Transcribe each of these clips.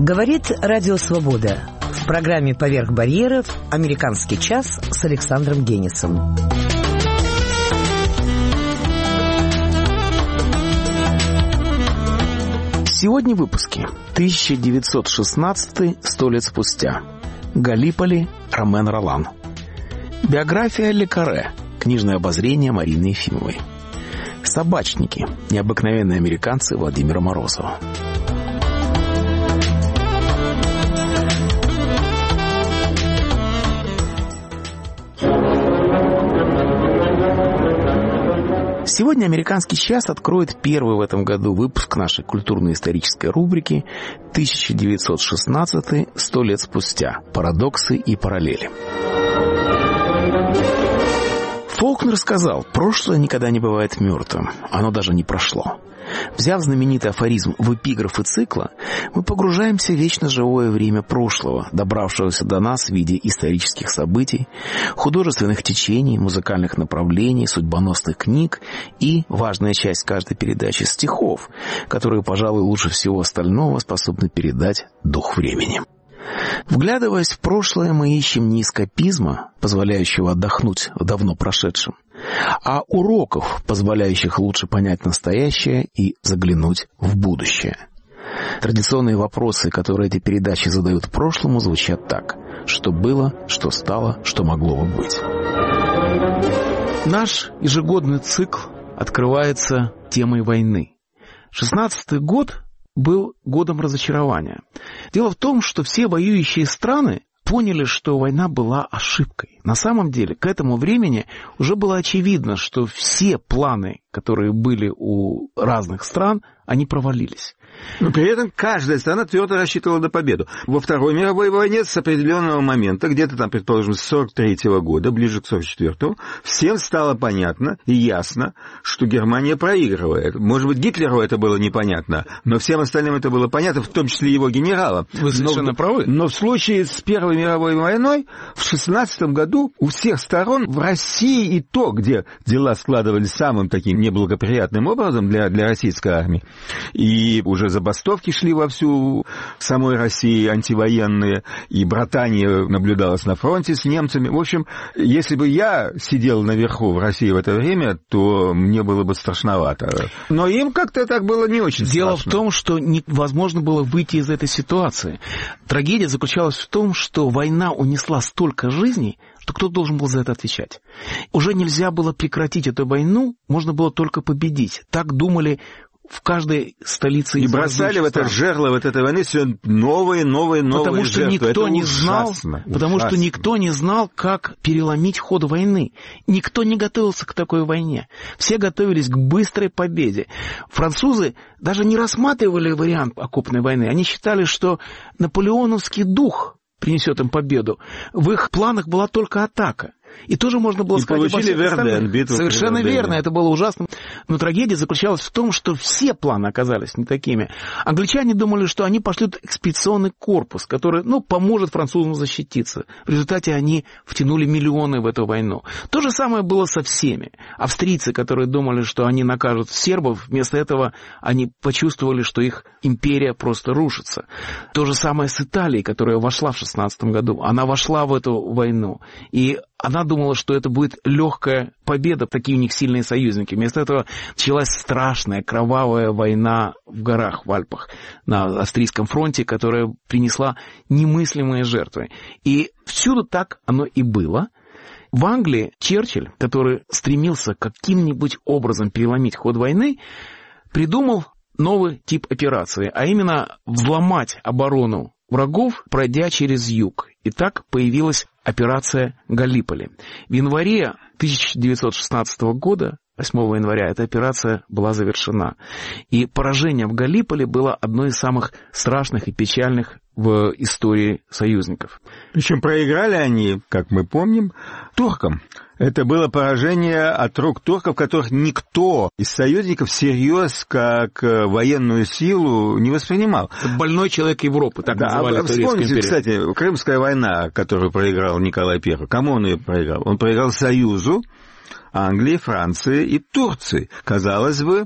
Говорит Радио Свобода. В программе «Поверх барьеров» «Американский час» с Александром Генисом. Сегодня в выпуске. 1916, 100 лет спустя. Галлиполи, Ромен Ролан. Биография Ле Карре. Книжное обозрение Марины Ефимовой. Собачники. Необыкновенные американцы Владимира Морозова. Сегодня «Американский час» откроет первый в этом году выпуск нашей культурно-исторической рубрики 1916, 100 лет спустя. Парадоксы и параллели. Фолкнер сказал: «Прошлое никогда не бывает мертвым, оно даже не прошло». Взяв знаменитый афоризм в эпиграфы цикла, мы погружаемся в вечно живое время прошлого, добравшегося до нас в виде исторических событий, художественных течений, музыкальных направлений, судьбоносных книг и, важная часть каждой передачи, стихов, которые, пожалуй, лучше всего остального способны передать дух времени. Вглядываясь в прошлое, мы ищем не эскапизма, позволяющего отдохнуть в давно прошедшем, а уроков, позволяющих лучше понять настоящее и заглянуть в будущее. Традиционные вопросы, которые эти передачи задают прошлому, звучат так: что было, что стало, что могло бы быть. Наш ежегодный цикл открывается темой войны. 16-й год был годом разочарования. Дело в том, что все воюющие страны поняли, что война была ошибкой. На самом деле, к этому времени уже было очевидно, что все планы, которые были у разных стран, они провалились. Но при этом каждая страна твердо рассчитывала на победу. Во Второй мировой войне с определенного момента, где-то там, предположим, с 43-го года, ближе к 44-му, всем стало понятно и ясно, что Германия проигрывает. Может быть, Гитлеру это было непонятно, но всем остальным это было понятно, в том числе его генералам. Вы совершенно правы. Но в случае с Первой мировой войной в 16-м году у всех сторон, в России и то, где дела складывались самым таким неблагоприятным образом для российской армии, и уже забастовки шли вовсю в самой России, антивоенные, и братание наблюдалось на фронте с немцами. В общем, если бы я сидел наверху в России в это время, то мне было бы страшновато. Но им как-то так было не очень страшно. Дело в том, что невозможно было выйти из этой ситуации. Трагедия заключалась в том, что война унесла столько жизней, что кто должен был за это отвечать. Уже нельзя было прекратить эту войну, можно было только победить. Так думали в каждой столице. И бросали в это жерло вот этой войны все новые потому что жертвы. Никто не знал, потому что никто не знал, как переломить ход войны. Никто не готовился к такой войне. Все готовились к быстрой победе. Французы даже не рассматривали вариант окопной войны. Они считали, что наполеоновский дух принесет им победу. В их планах была только атака. И тоже можно было сказать... получили Верден, битву. Совершенно верно, это было ужасно. Но трагедия заключалась в том, что все планы оказались не такими. Англичане думали, что они пошлют экспедиционный корпус, который, поможет французам защититься. В результате они втянули миллионы в эту войну. То же самое было со всеми. Австрийцы, которые думали, что они накажут сербов, вместо этого они почувствовали, что их империя просто рушится. То же самое с Италией, которая вошла в 16 году. Она вошла в эту войну. И она думала, что это будет легкая победа, такие у них сильные союзники. Вместо этого началась страшная кровавая война в горах, в Альпах, на австрийском фронте, которая принесла немыслимые жертвы. И всюду так оно и было. В Англии Черчилль, который стремился каким-нибудь образом переломить ход войны, придумал новый тип операции, а именно взломать оборону врагов, пройдя через юг. И так появилась операция Галлиполи. В январе 1916 года, 8 января, эта операция была завершена. И поражение в Галлиполи было одной из самых страшных и печальных в истории союзников. Причем проиграли они, как мы помним, туркам. Это было поражение от рук турков, которых никто из союзников всерьез как военную силу не воспринимал. Больной человек Европы, так называли Турецкую империю. Кстати, Крымская война, которую проиграл Николай I, кому он ее проиграл? Он проиграл Союзу, Англии, Франции и Турции. Казалось бы,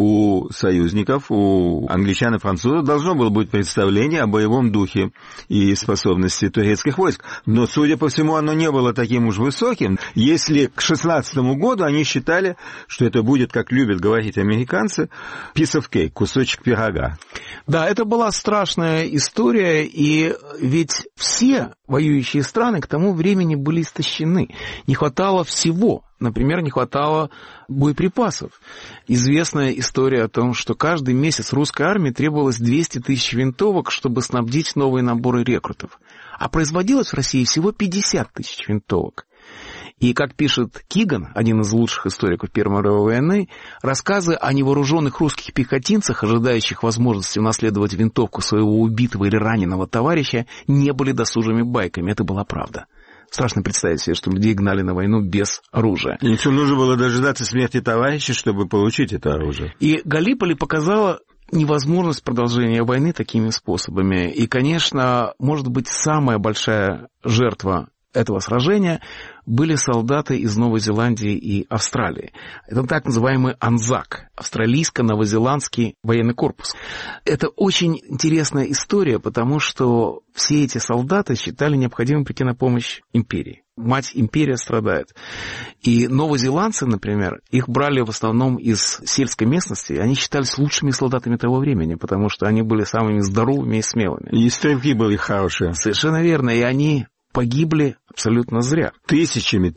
у союзников, у англичан и французов должно было быть представление о боевом духе и способности турецких войск. Но, судя по всему, оно не было таким уж высоким, если к 16 году они считали, что это будет, как любят говорить американцы, piece of cake, кусочек пирога. Да, это была страшная история, и ведь все воюющие страны к тому времени были истощены. Не хватало всего. Например, не хватало боеприпасов. Известная история о том, что каждый месяц русской армии требовалось 200 тысяч винтовок, чтобы снабдить новые наборы рекрутов. А производилось в России всего 50 тысяч винтовок. И, как пишет Киган, один из лучших историков Первой мировой войны, рассказы о невооруженных русских пехотинцах, ожидающих возможности унаследовать винтовку своего убитого или раненого товарища, не были досужими байками. Это была правда. Страшно представить себе, что людей гнали на войну без оружия. И что нужно было дожидаться смерти товарища, чтобы получить это оружие. И Галлиполи показала невозможность продолжения войны такими способами. И, конечно, может быть, самая большая жертва этого сражения были солдаты из Новой Зеландии и Австралии. Это так называемый Анзак, австралийско-новозеландский военный корпус. Это очень интересная история, потому что все эти солдаты считали необходимым прийти на помощь империи. Мать империя страдает. И новозеландцы, например, их брали в основном из сельской местности, они считались лучшими солдатами того времени, потому что они были самыми здоровыми и смелыми. И стрелки были хорошие. Совершенно верно, и они погибли абсолютно зря. Тысячами.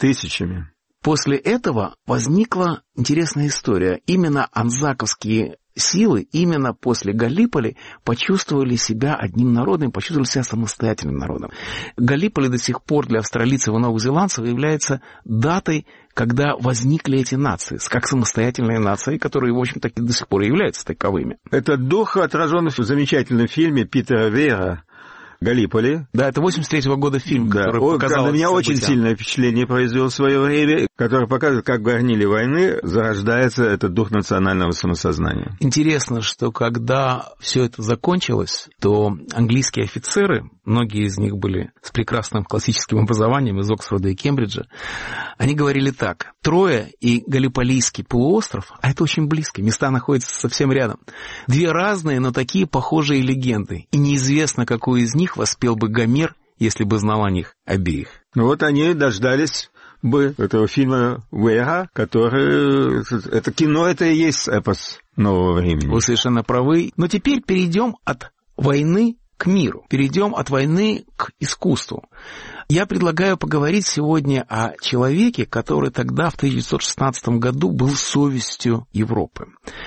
После этого возникла интересная история. Именно анзаковские силы, именно после Галлиполи почувствовали себя одним народом, почувствовали себя самостоятельным народом. Галлиполи до сих пор для австралийцев и новозеландцев является датой, когда возникли эти нации, как самостоятельные нации, которые, в общем-то, до сих пор и являются таковыми. Этот дух отражен в замечательном фильме Питера Вейера «Галлиполи». Да, это 83-го года фильм, который показал... На меня очень сильное впечатление произвел в свое время, который показывает, как в горниле войны зарождается этот дух национального самосознания. Интересно, что когда все это закончилось, то английские офицеры, многие из них были с прекрасным классическим образованием из Оксфорда и Кембриджа, они говорили так: Троя и Галлиполийский полуостров, а это очень близко, места находятся совсем рядом, две разные, но такие похожие легенды, и неизвестно, какую из них воспел бы Гомер, если бы знал о них обеих. Ну вот они дождались бы этого фильма Вейера, который... Это кино, это и есть эпос нового времени. Вы совершенно правы. Но теперь перейдем от войны к миру. Перейдем от войны к искусству. Я предлагаю поговорить сегодня о человеке, который тогда, в 1916 году, был совестью Европы.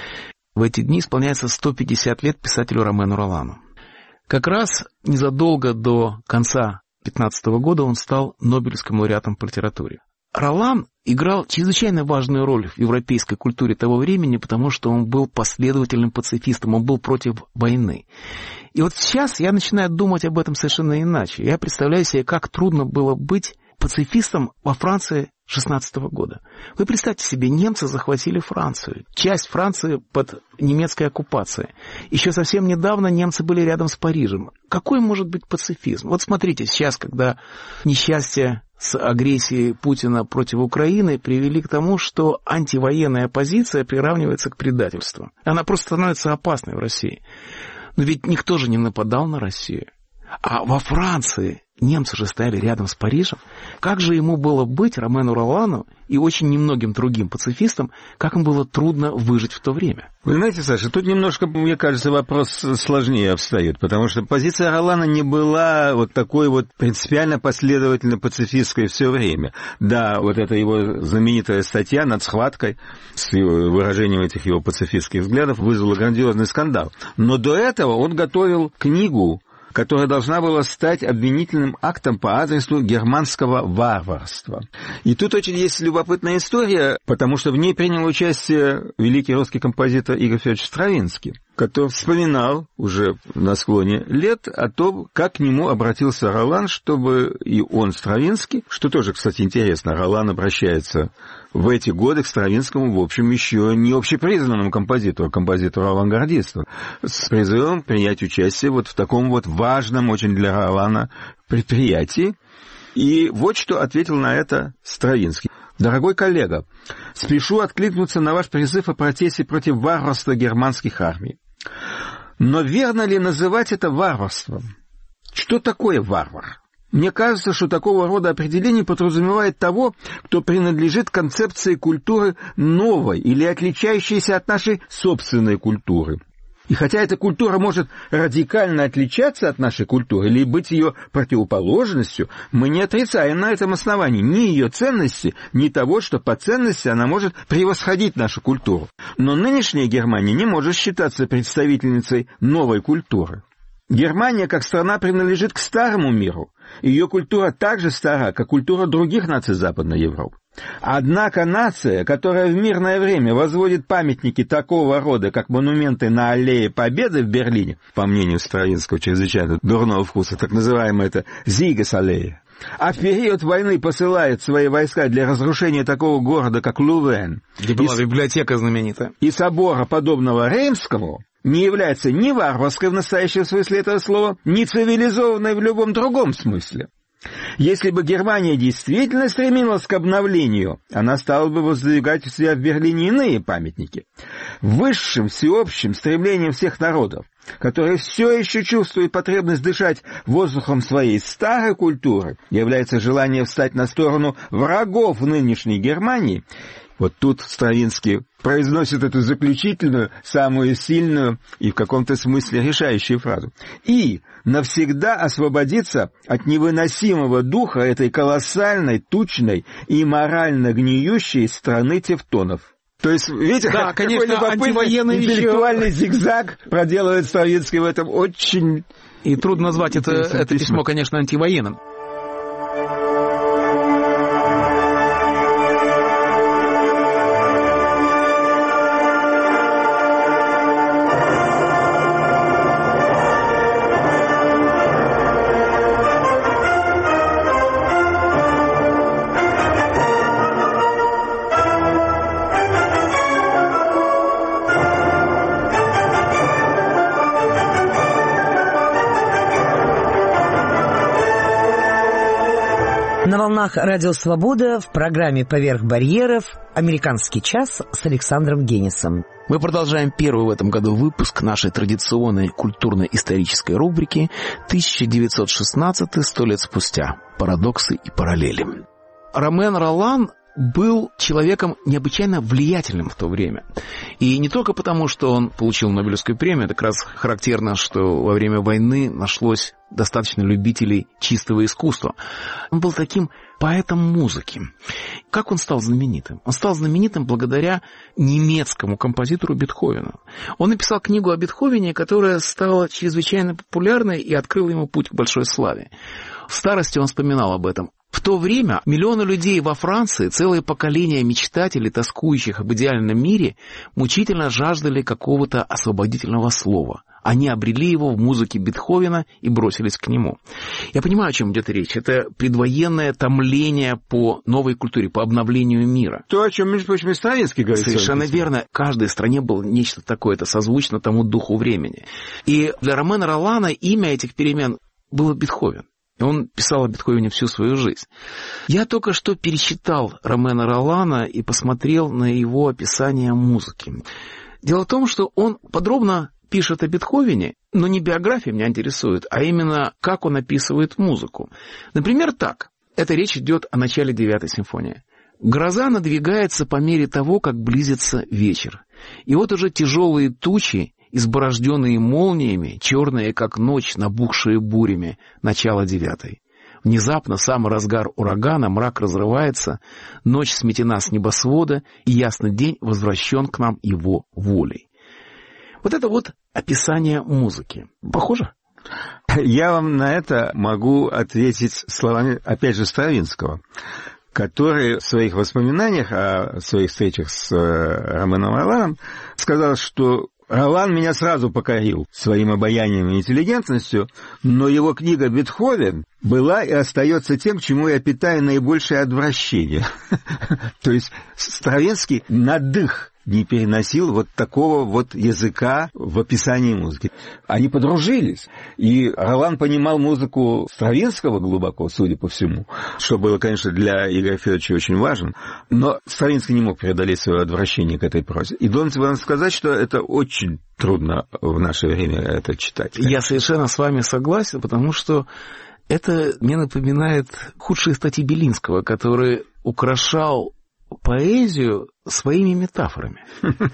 В эти дни исполняется 150 лет писателю Ромену Ролану. Как раз незадолго до конца 1915 года он стал Нобелевским лауреатом по литературе. Ролан играл чрезвычайно важную роль в европейской культуре того времени, потому что он был последовательным пацифистом, он был против войны. И вот сейчас я начинаю думать об этом совершенно иначе. Я представляю себе, как трудно было быть пацифистом во Франции 1916 года. Вы представьте себе, немцы захватили Францию, часть Франции под немецкой оккупацией. Еще совсем недавно немцы были рядом с Парижем. Какой может быть пацифизм? Вот смотрите, сейчас, когда несчастье с агрессией Путина против Украины привели к тому, что антивоенная позиция приравнивается к предательству. Она просто становится опасной в России. Но ведь никто же не нападал на Россию. А во Франции немцы же стояли рядом с Парижем. Как же ему было быть, Ромену Ролану, и очень немногим другим пацифистам, как им было трудно выжить в то время? Вы знаете, Саша, тут немножко, мне кажется, вопрос сложнее обстоит, потому что позиция Ролана не была вот такой вот принципиально последовательно пацифистской все время. Да, вот эта его знаменитая статья над схваткой с выражением этих его пацифистских взглядов вызвала грандиозный скандал. Но до этого он готовил книгу, которая должна была стать обвинительным актом по адресу германского варварства. И тут очень есть любопытная история, потому что в ней принял участие великий русский композитор Игорь Федорович Стравинский, который вспоминал уже на склоне лет о том, как к нему обратился Ролан, чтобы и он, Стравинский, что тоже, кстати, интересно, Ролан обращается в эти годы к Стравинскому, в общем, еще не общепризнанному композитору-авангардисту, с призывом принять участие вот в таком вот важном очень для Ролана предприятии. И вот что ответил на это Стравинский. Дорогой коллега, спешу откликнуться на ваш призыв о протесте против варварства германских армий. Но верно ли называть это варварством? Что такое варвар? Мне кажется, что такого рода определение подразумевает того, кто принадлежит концепции культуры новой или отличающейся от нашей собственной культуры. И хотя эта культура может радикально отличаться от нашей культуры или быть ее противоположностью, мы не отрицаем на этом основании ни ее ценности, ни того, что по ценности она может превосходить нашу культуру. Но нынешняя Германия не может считаться представительницей новой культуры. Германия как страна принадлежит к старому миру. Ее культура так же стара, как культура других наций Западной Европы. Однако нация, которая в мирное время возводит памятники такого рода, как монументы на Аллее Победы в Берлине, по мнению Стравинского, чрезвычайно дурного вкуса, так называемая это Зигес-аллея, а в период войны посылает свои войска для разрушения такого города, как Лувен, где была библиотека знаменитая, и собора, подобного Реймскому, не является ни варварской в настоящем смысле этого слова, ни цивилизованной в любом другом смысле. Если бы Германия действительно стремилась к обновлению, она стала бы воздвигать у себя в Берлине иные памятники. Высшим всеобщим стремлением всех народов, которые все еще чувствуют потребность дышать воздухом своей старой культуры, является желание встать на сторону врагов нынешней Германии. Вот тут Стравинский произносит эту заключительную, самую сильную и в каком-то смысле решающую фразу. И навсегда освободиться от невыносимого духа этой колоссальной, тучной и морально гниющей страны тевтонов. То есть, видите, да, конечно, какой любопытный интеллектуальный зигзаг проделывает Стравинский в этом очень... И трудно назвать это письмо, конечно, антивоенным. На волнах Радио Свобода в программе «Поверх барьеров» «Американский час» с Александром Генисом. Мы продолжаем первый в этом году выпуск нашей традиционной культурно-исторической рубрики «1916. 100 лет спустя. Парадоксы и параллели». Ромен Ролан был человеком необычайно влиятельным в то время. И не только потому, что он получил Нобелевскую премию, это как раз характерно, что во время войны нашлось достаточно любителей чистого искусства. Он был таким поэтом музыки. Как он стал знаменитым? Он стал знаменитым благодаря немецкому композитору Бетховену. Он написал книгу о Бетховене, которая стала чрезвычайно популярной и открыла ему путь к большой славе. В старости он вспоминал об этом. В то время миллионы людей во Франции, целое поколение мечтателей, тоскующих об идеальном мире, мучительно жаждали какого-то освободительного слова. Они обрели его в музыке Бетховена и бросились к нему. Я понимаю, о чем идет речь. Это предвоенное томление по новой культуре, по обновлению мира. То, о чем, между прочим, и Стравинский говорит. Совершенно верно. В каждой стране было нечто такое, это созвучно тому духу времени. И для Ромена Ролана имя этих перемен было Бетховен. Он писал о Бетховене всю свою жизнь. Я только что перечитал Ромена Ролана и посмотрел на его описание музыки. Дело в том, что он подробно пишет о Бетховене, но не биография меня интересует, а именно как он описывает музыку. Например, так. Это речь идет о начале 9-й симфонии. Гроза надвигается по мере того, как близится вечер. И вот уже тяжелые тучи, изборожденные молниями, черные, как ночь, набухшие бурями, начало 9-й. Внезапно, в самый разгар урагана, мрак разрывается, ночь сметена с небосвода, и ясный день возвращен к нам его волей. Вот это вот описание музыки. Похоже? Я вам на это могу ответить словами, опять же, Стравинского, который в своих воспоминаниях о своих встречах с Роменом Роланом сказал, что Ролан меня сразу покорил своим обаянием и интеллигентностью, но его книга «Бетховен» была и остается тем, к чему я питаю наибольшее отвращение. То есть Стравинский на дых не переносил вот такого вот языка в описании музыки. Они подружились, и Ролан понимал музыку Стравинского глубоко, судя по всему, что было, конечно, для Игоря Федоровича очень важно, но Стравинский не мог преодолеть свое отвращение к этой прозе. И должен вам сказать, что это очень трудно в наше время это читать. Я совершенно с вами согласен, потому что это мне напоминает худшие статьи Белинского, который украшал поэзию своими метафорами.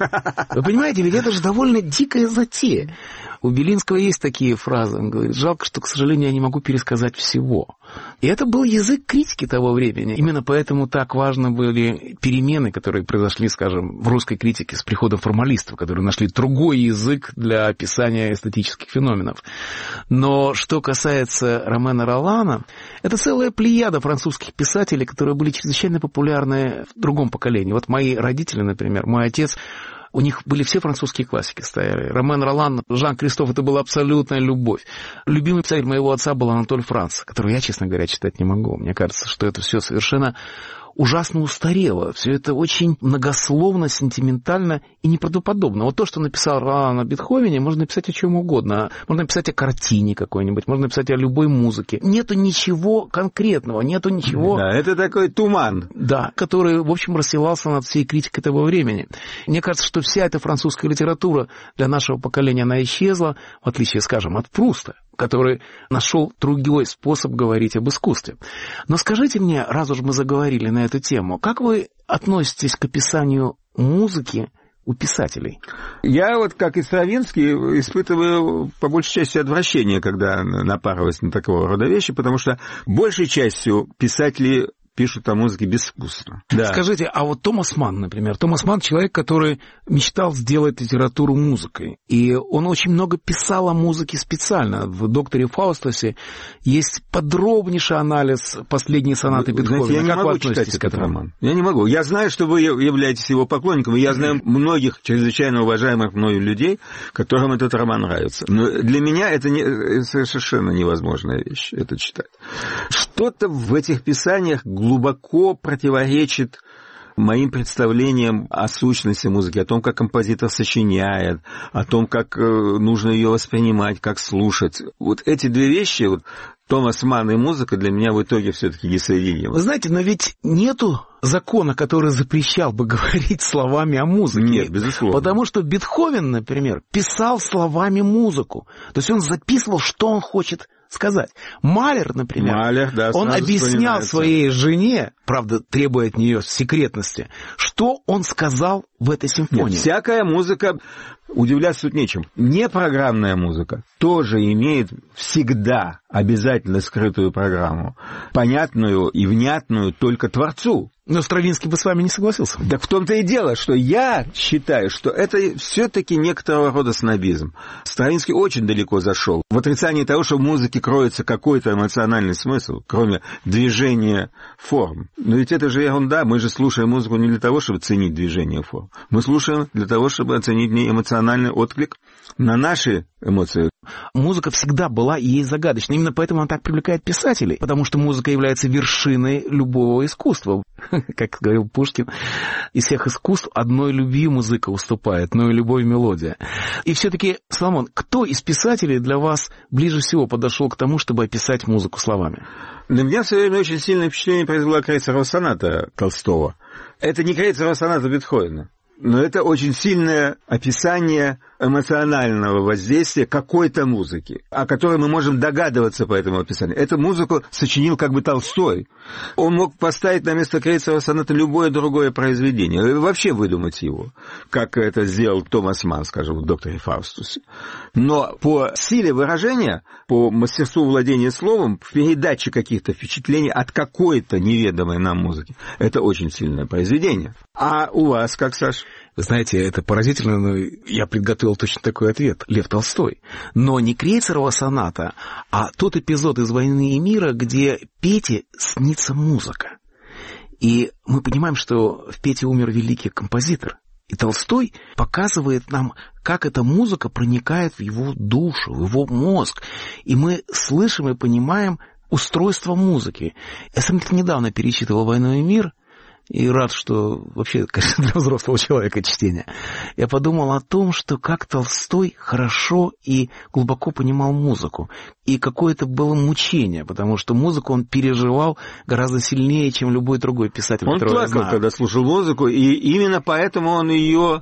Вы понимаете, ведь это же довольно дикая затея. У Белинского есть такие фразы. Он говорит: жалко, что, к сожалению, я не могу пересказать всего. И это был язык критики того времени. Именно поэтому так важны были перемены, которые произошли, скажем, в русской критике с приходом формалистов, которые нашли другой язык для описания эстетических феноменов. Но что касается Ромена Ролана, это целая плеяда французских писателей, которые были чрезвычайно популярны в другом поколении. Вот мои родители, например, мой отец, у них были все французские классики стояли. Ромен Ролан, Жан-Кристоф — это была абсолютная любовь. Любимый писатель моего отца был Анатоль Франц, которого я, честно говоря, читать не могу. Мне кажется, что это все совершенно ужасно устарело. Все это очень многословно, сентиментально и неправдоподобно. Вот то, что написал Ролан о Бетховене, можно написать о чем угодно. Можно написать о картине какой-нибудь, можно написать о любой музыке. Нету ничего конкретного, нету ничего... Да, это такой туман. Да, который, в общем, расстилался над всей критикой того времени. Мне кажется, что вся эта французская литература для нашего поколения, она исчезла, в отличие, скажем, от Пруста, который нашел другой способ говорить об искусстве. Но скажите мне, раз уж мы заговорили на эту тему, как вы относитесь к описанию музыки у писателей? Я вот, как и Стравинский, испытываю по большей части отвращение, когда напарываюсь на такого рода вещи, потому что большей частью писатели пишут о музыке безвкусно. Да. Скажите, а вот Томас Манн, например. Томас Манн — человек, который мечтал сделать литературу музыкой. И он очень много писал о музыке специально. В «Докторе Фаустусе» есть подробнейший анализ последней сонаты Бетховена. Знаете, я не могу читать этот роман. Я не могу. Я знаю, что вы являетесь его поклонником, и я знаю многих чрезвычайно уважаемых мною людей, которым этот роман нравится. Но для меня это совершенно невозможная вещь, это читать. Что-то в этих писаниях глубоко противоречит моим представлениям о сущности музыки, о том, как композитор сочиняет, о том, как нужно ее воспринимать, как слушать. Вот эти две вещи, вот, Томас Манн и музыка, для меня в итоге все-таки несоединимы. Вы знаете, но ведь нету закона, который запрещал бы говорить словами о музыке. Нет, безусловно. Потому что Бетховен, например, писал словами музыку. То есть он записывал, что он хочет сказать. Малер, например, да, он объяснял своей жене, правда, требуя от нее секретности, что он сказал в этой симфонии. Нет, всякая музыка, удивляться тут нечем. Непрограммная музыка тоже имеет всегда обязательно скрытую программу, понятную и внятную только творцу. Но Стравинский бы с вами не согласился. Так в том-то и дело, что я считаю, что это все-таки некоторого рода снобизм. Стравинский очень далеко зашел в отрицании того, что в музыке кроется какой-то эмоциональный смысл, кроме движения форм. Но ведь это же ерунда. Мы же слушаем музыку не для того, чтобы ценить движение форм. Мы слушаем для того, чтобы оценить эмоциональный отклик на наши эмоции. Музыка всегда была и есть загадочной. Именно поэтому она так привлекает писателей. Потому что музыка является вершиной любого искусства. Как говорил Пушкин, из всех искусств одной любви музыка уступает, но и любовь мелодия. И все-таки, Соломон, кто из писателей для вас ближе всего подошел к тому, чтобы описать музыку словами? На меня в свое время очень сильное впечатление произвела крейцерова соната Толстого. Это не крейцерова соната Бетховена, но это очень сильное описание эмоционального воздействия какой-то музыки, о которой мы можем догадываться по этому описанию. Эту музыку сочинил как бы Толстой. Он мог поставить на место крейцерова соната любое другое произведение, или вообще выдумать его, как это сделал Томас Манн, скажем, в «Докторе Фаустусе». Но по силе выражения, по мастерству владения словом, в передаче каких-то впечатлений от какой-то неведомой нам музыки, это очень сильное произведение. А у вас как, Саш? Вы знаете, это поразительно, но я приготовил точно такой ответ. Лев Толстой. Но не крейцерова соната, а тот эпизод из «Войны и мира», где Пете снится музыка. И мы понимаем, что в Пете умер великий композитор. И Толстой показывает нам, как эта музыка проникает в его душу, в его мозг. И мы слышим и понимаем устройство музыки. Я сам недавно перечитывал «Войну и мир». и рад, что вообще, конечно, для взрослого человека чтение, я подумал о том, что как Толстой хорошо и глубоко понимал музыку. И какое-то было мучение, потому что музыку он переживал гораздо сильнее, чем любой другой писатель, он которого я знаю. Он плакал, когда слушал музыку, и именно поэтому он ее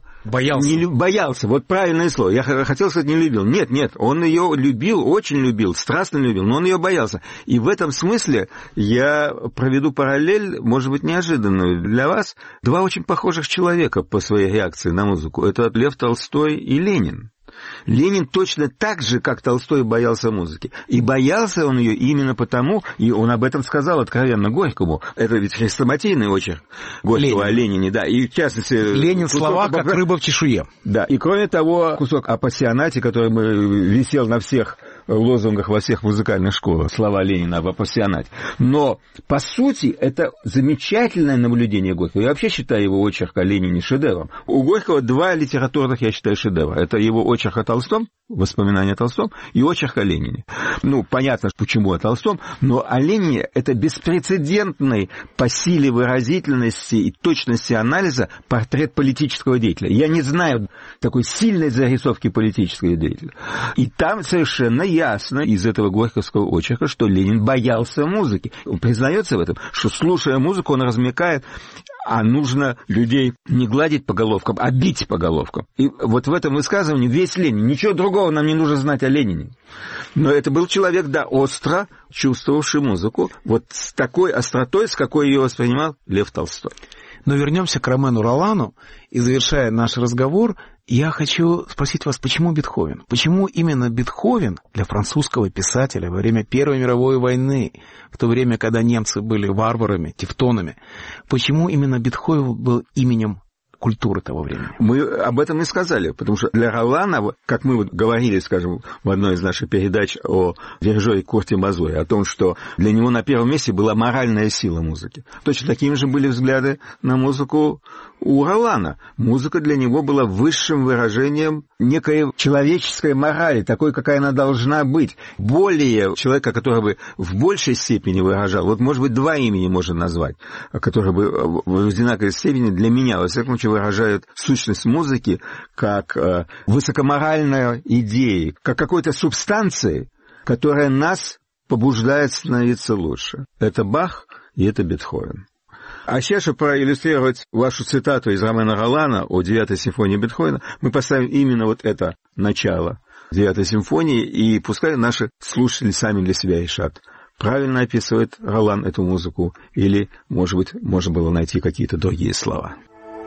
боялся. Вот правильное слово. Я хотел сказать, не любил. Нет, он ее любил, очень любил, страстно любил, но он ее боялся. И в этом смысле я проведу параллель, может быть, неожиданную для вас. Два очень похожих человека по своей реакции на музыку. Это Лев Толстой и Ленин. Ленин точно так же, как Толстой, боялся музыки. И боялся он ее именно потому, и он об этом сказал откровенно Горькому. Это ведь хрестоматийный очерк Горького о Ленине, да. И в частности... Ленин слова, как рыба в чешуе. Да, и кроме того, кусок о пассионате, который висел на всех лозунгах во всех музыкальных школах, слова Ленина об пассионате. Но, по сути, это замечательное наблюдение Горького. Я вообще считаю его очерк о Ленине шедевром. У Горького два литературных, я считаю, шедевра. Это его очерк о Толстом, воспоминания о Толстом, и очерк о Ленине. Понятно, почему о Толстом, но о Ленине это беспрецедентный по силе выразительности и точности анализа портрет политического деятеля. Я не знаю такой сильной зарисовки политического деятеля. И там совершенно ясно из этого горьковского очерка, что Ленин боялся музыки. Он признается в этом, что, слушая музыку, он размякает, а нужно людей не гладить по головкам, а бить по головкам. И вот в этом высказывании весь Ленин. Ничего другого нам не нужно знать о Ленине. Но это был человек, да, остро чувствовавший музыку, вот с такой остротой, с какой ее воспринимал Лев Толстой. Но вернемся к Ромену Ролану, и завершая наш разговор, я хочу спросить вас, почему Бетховен? Почему именно Бетховен для французского писателя во время Первой мировой войны, в то время, когда немцы были варварами, тевтонами, почему именно Бетховен был именем культуры того времени? Мы об этом и сказали, потому что для Ролана, как мы говорили, скажем, в одной из наших передач о дирижере Курте Мазуре, о том, что для него на первом месте была моральная сила музыки. Точно такими же были взгляды на музыку у Ролана. Музыка для него была высшим выражением некой человеческой морали, такой, какая она должна быть. Более человека, который бы в большей степени выражал, вот, может быть, два имени можно назвать, которые бы в одинаковой степени для меня, во всяком случае, выражают сущность музыки как высокоморальной идеи, как какой-то субстанции, которая нас побуждает становиться лучше. Это Бах и это Бетховен. А сейчас, чтобы проиллюстрировать вашу цитату из Ромена Ролана о 9-й симфонии Бетховена, мы поставим именно вот это начало 9-й симфонии, и пускай наши слушатели сами для себя решат, правильно описывает Ролан эту музыку, или, может быть, можно было найти какие-то другие слова.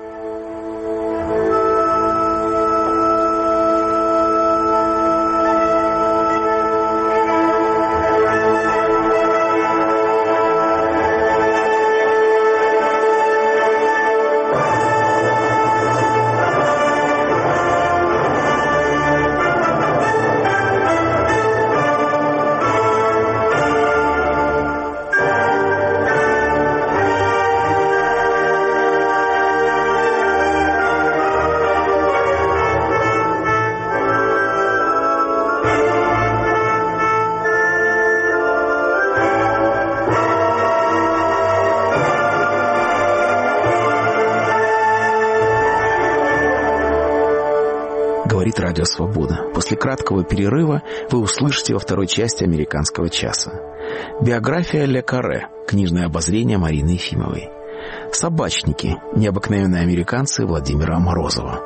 Говорит Радио Свобода. После краткого перерыва вы услышите во второй части «Американского часа». Биография Ле Карре. Книжное обозрение Марины Ефимовой. «Собачники. Необыкновенные американцы» Владимира Морозова.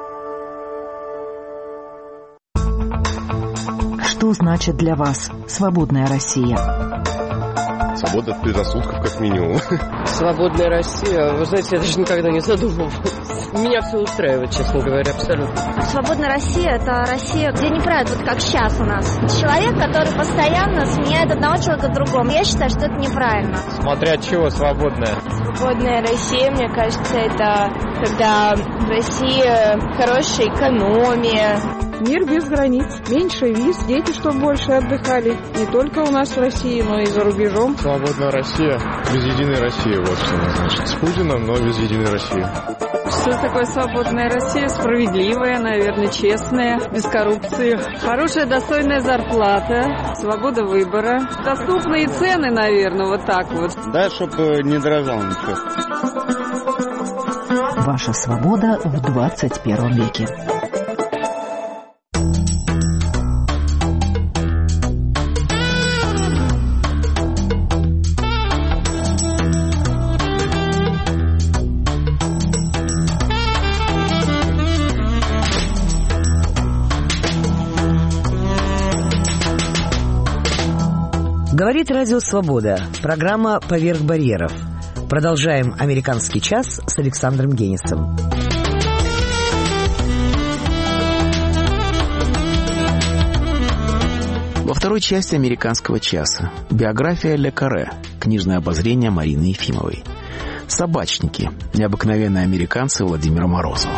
Что значит для вас свободная Россия? Свобода от предрассудков, как минимум. Свободная Россия, вы знаете, я даже никогда не задумывалась. Меня все устраивает, честно говоря, абсолютно. Свободная Россия – это Россия, где не правят, вот как сейчас у нас. Человек, который постоянно сменяет одного человека другому. Я считаю, что это неправильно. Смотря от чего свободная? Свободная Россия, мне кажется, это когда в России хорошая экономия. Мир без границ, меньше виз, дети, чтобы больше отдыхали. Не только у нас в России, но и за рубежом. Свободная Россия без единой России, вот что значит. С Путиным, но без единой России. Что такое свободная Россия? Справедливая, наверное, честная, без коррупции. Хорошая, достойная зарплата, свобода выбора. Доступные цены, наверное, вот так вот. Да, чтобы не дорожало ничего. Ваша свобода в 21 веке. Говорит Радио Свобода. Программа «Поверх барьеров». Продолжаем «Американский час» с Александром Генисом. Во второй части «Американского часа» биография Ле Карре, книжное обозрение Марины Ефимовой. Собачники. Необыкновенные американцы Владимира Морозова.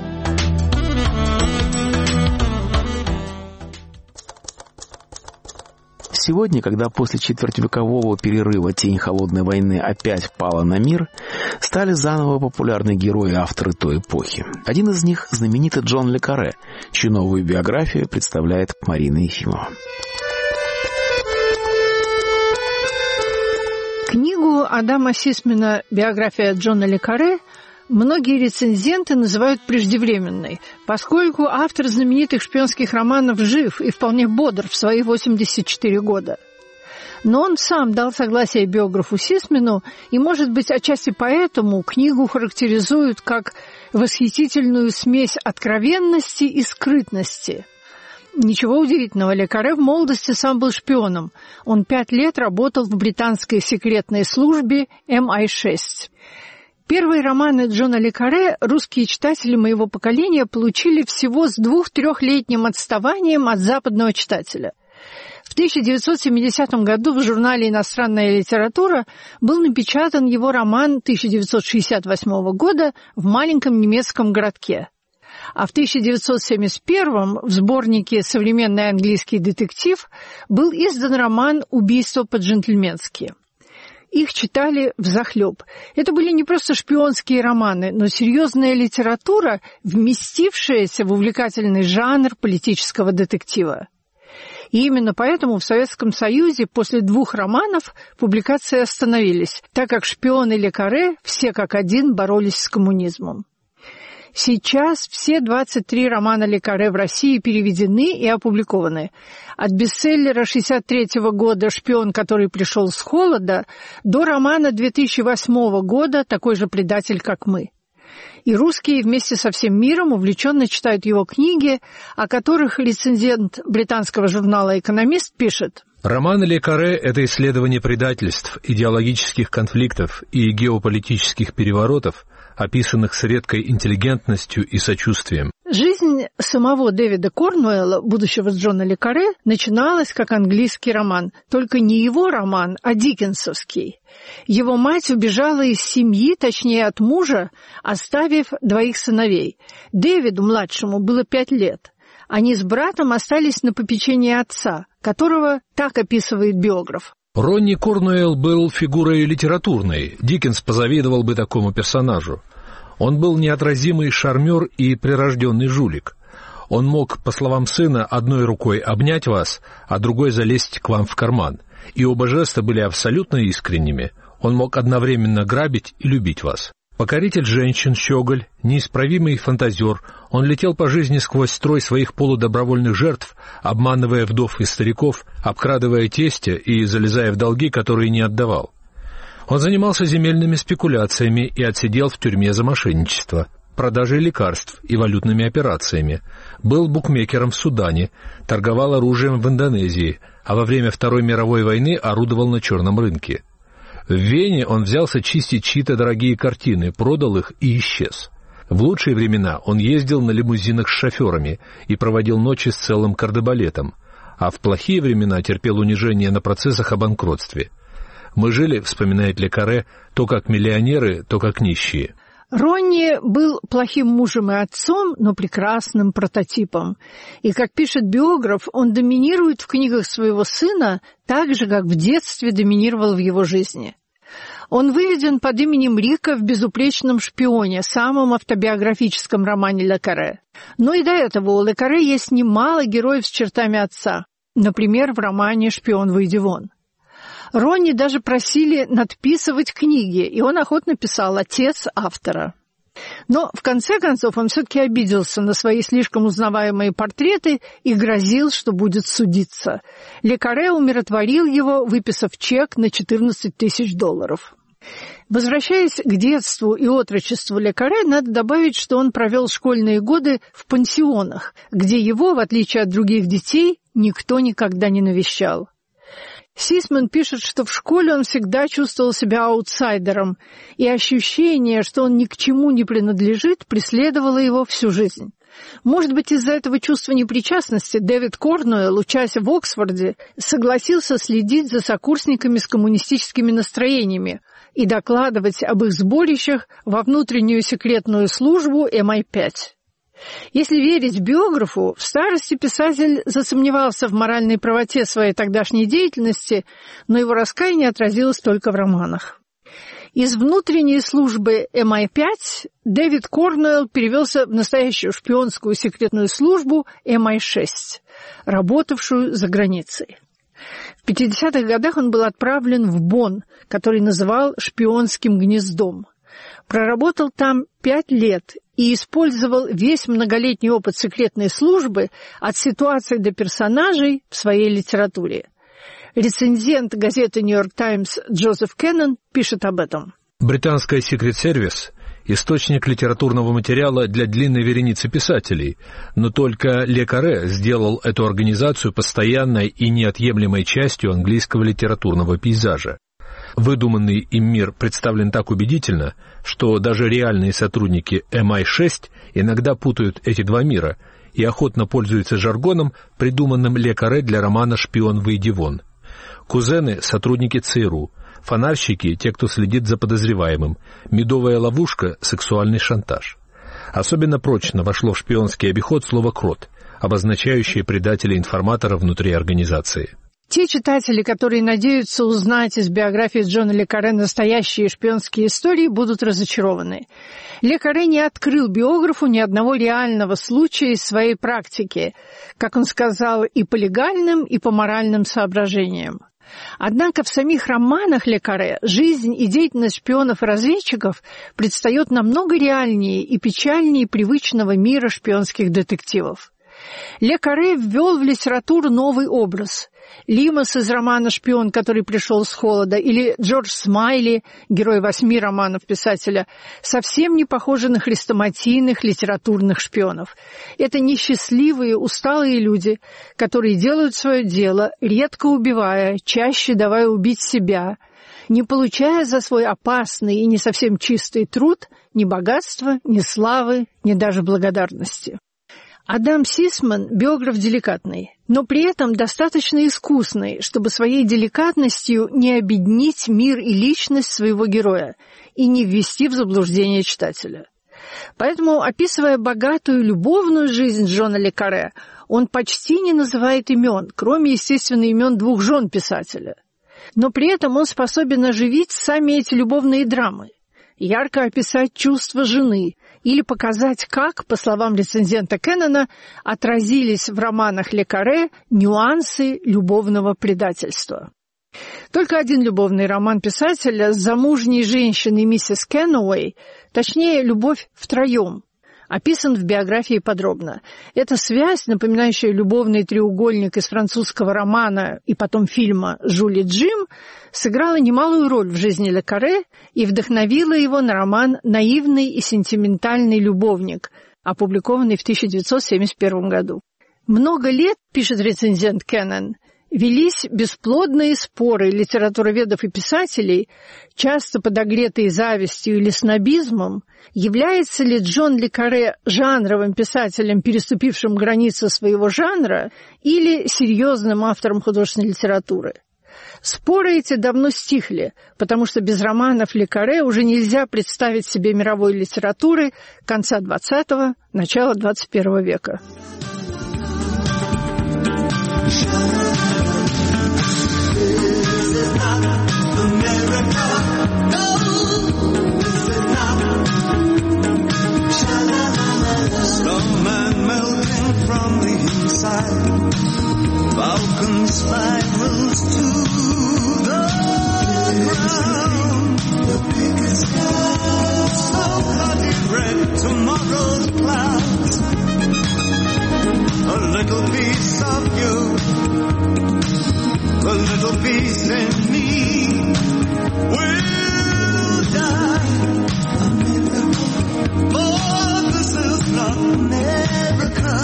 Сегодня, когда после четвертьвекового перерыва тень холодной войны опять пала на мир, стали заново популярны герои и авторы той эпохи. Один из них – знаменитый Джон Ле Карре, чью новую биографию представляет Марина Ефимова. Книгу Адама Сисмена «Биография Джона Ле Карре» многие рецензенты называют преждевременной, поскольку автор знаменитых шпионских романов жив и вполне бодр в свои 84 года. Но он сам дал согласие биографу Сисмену, и, может быть, отчасти поэтому книгу характеризуют как восхитительную смесь откровенности и скрытности. Ничего удивительного, Ле Карре в молодости сам был шпионом. Он 5 лет работал в британской секретной службе MI6. Первые романы Джона Ле Карре русские читатели моего поколения получили всего с 2-3-летним отставанием от западного читателя. В 1970 году в журнале «Иностранная литература» был напечатан его роман 1968 года «В маленьком немецком городке». А в 1971 в сборнике «Современный английский детектив» был издан роман «Убийство по-джентльменски». Их читали взахлеб. Это были не просто шпионские романы, но серьезная литература, вместившаяся в увлекательный жанр политического детектива. И именно поэтому в Советском Союзе после 2 романов публикации остановились, так как шпионы Ле Карре все как один боролись с коммунизмом. Сейчас все 23 романа Ле Карре в России переведены и опубликованы. От бестселлера 1963 года «Шпион, который пришел с холода» до романа 2008 года «Такой же предатель, как мы». И русские вместе со всем миром увлеченно читают его книги, о которых рецензент британского журнала «Экономист» пишет: Романы Ле Карре – это исследование предательств, идеологических конфликтов и геополитических переворотов, описанных с редкой интеллигентностью и сочувствием. Жизнь самого Дэвида Корнуэлла, будущего Джона Ле Карре, начиналась как английский роман. Только не его роман, а диккенсовский. Его мать убежала из семьи, точнее от мужа, оставив 2 сыновей. Дэвиду, младшему, было 5 лет. Они с братом остались на попечении отца, которого так описывает биограф. Ронни Корнуэлл был фигурой литературной. Диккенс позавидовал бы такому персонажу. Он был неотразимый шармер и прирожденный жулик. Он мог, по словам сына, одной рукой обнять вас, а другой залезть к вам в карман. И оба жеста были абсолютно искренними. Он мог одновременно грабить и любить вас. Покоритель женщин, щеголь, неисправимый фантазер, он летел по жизни сквозь строй своих полудобровольных жертв, обманывая вдов и стариков, обкрадывая тестя и залезая в долги, которые не отдавал. Он занимался земельными спекуляциями и отсидел в тюрьме за мошенничество, продажей лекарств и валютными операциями, был букмекером в Судане, торговал оружием в Индонезии, а во время Второй мировой войны орудовал на черном рынке. В Вене он взялся чистить чьи-то дорогие картины, продал их и исчез. В лучшие времена он ездил на лимузинах с шоферами и проводил ночи с целым кардебалетом, а в плохие времена терпел унижение на процессах о банкротстве. Мы жили, вспоминает Ле Карре, то как миллионеры, то как нищие. Ронни был плохим мужем и отцом, но прекрасным прототипом. И, как пишет биограф, он доминирует в книгах своего сына так же, как в детстве доминировал в его жизни. Он выведен под именем Рика в «Безупречном шпионе», самом автобиографическом романе Ле Карре. Но и до этого у Ле Карре есть немало героев с чертами отца. Например, в романе «Шпион, выйди вон». Ронни даже просили надписывать книги, и он охотно писал «Отец автора». Но, в конце концов, он все-таки обиделся на свои слишком узнаваемые портреты и грозил, что будет судиться. Ле Карре умиротворил его, выписав чек на $14 тысяч. Возвращаясь к детству и отрочеству Ле Карре, надо добавить, что он провел школьные годы в пансионах, где его, в отличие от других детей, никто никогда не навещал. Сисман пишет, что в школе он всегда чувствовал себя аутсайдером, и ощущение, что он ни к чему не принадлежит, преследовало его всю жизнь. Может быть, из-за этого чувства непричастности Дэвид Корнуэлл, учась в Оксфорде, согласился следить за сокурсниками с коммунистическими настроениями и докладывать об их сборищах во внутреннюю секретную службу MI5. Если верить биографу, в старости писатель засомневался в моральной правоте своей тогдашней деятельности, но его раскаяние отразилось только в романах. Из внутренней службы MI5 Дэвид Корнуэлл перевелся в настоящую шпионскую секретную службу MI6, работавшую за границей. В 50-х годах он был отправлен в Бонн, который называл шпионским гнездом. Проработал там 5 лет и использовал весь многолетний опыт секретной службы от ситуаций до персонажей в своей литературе. Рецензент газеты «Нью-Йорк Таймс» Джозеф Кеннон пишет об этом. Британская секрет-сервис – источник литературного материала для длинной вереницы писателей, но только Ле Карре сделал эту организацию постоянной и неотъемлемой частью английского литературного пейзажа. Выдуманный им мир представлен так убедительно, что даже реальные сотрудники MI6 иногда путают эти два мира и охотно пользуются жаргоном, придуманным Ле Карре для романа «Шпион, выйди вон». Кузены — сотрудники ЦРУ, фонарщики — те, кто следит за подозреваемым, медовая ловушка — сексуальный шантаж. Особенно прочно вошло в шпионский обиход слово «крот», обозначающее предателя-информатора внутри организации. Те читатели, которые надеются узнать из биографии Джона Ле Карре настоящие шпионские истории, будут разочарованы. Ле Карре не открыл биографу ни одного реального случая из своей практики, как он сказал, и по легальным, и по моральным соображениям. Однако в самих романах Ле Карре жизнь и деятельность шпионов и разведчиков предстает намного реальнее и печальнее привычного мира шпионских детективов. Ле Карре ввел в литературу новый образ. Лимас из романа «Шпион, который пришел с холода», или Джордж Смайли, герой 8 романов писателя, совсем не похожи на хрестоматийных литературных шпионов. Это несчастливые, усталые люди, которые делают свое дело, редко убивая, чаще давая убить себя, не получая за свой опасный и не совсем чистый труд ни богатства, ни славы, ни даже благодарности. Адам Сисман – биограф деликатный, но при этом достаточно искусный, чтобы своей деликатностью не обеднить мир и личность своего героя и не ввести в заблуждение читателя. Поэтому, описывая богатую любовную жизнь Джона Ле Карре, он почти не называет имен, кроме, естественно, имен 2 жен писателя. Но при этом он способен оживить сами эти любовные драмы, ярко описать чувства жены или показать, как, по словам рецензента Кеннона, отразились в романах Ле Карре нюансы любовного предательства. Только один любовный роман писателя с замужней женщиной миссис Кеннуэй, точнее, «Любовь втроем», описан в биографии подробно. Эта связь, напоминающая любовный треугольник из французского романа и потом фильма «Жюль и Джим», сыграла немалую роль в жизни Ле Карре и вдохновила его на роман «Наивный и сентиментальный любовник», опубликованный в 1971 году. Много лет, пишет рецензент Кеннон, велись бесплодные споры литературоведов и писателей, часто подогретые завистью или снобизмом, является ли Джон Ле Карре жанровым писателем, переступившим границы своего жанра, или серьезным автором художественной литературы. Споры эти давно стихли, потому что без романов Ле Карре уже нельзя представить себе мировой литературы конца XX – начала XXI века. Falcon spirals to the ground. The biggest sky, so bloody red. tomorrow's clouds. A little piece of you, a little piece in me will die. A miracle, oh, this is not America.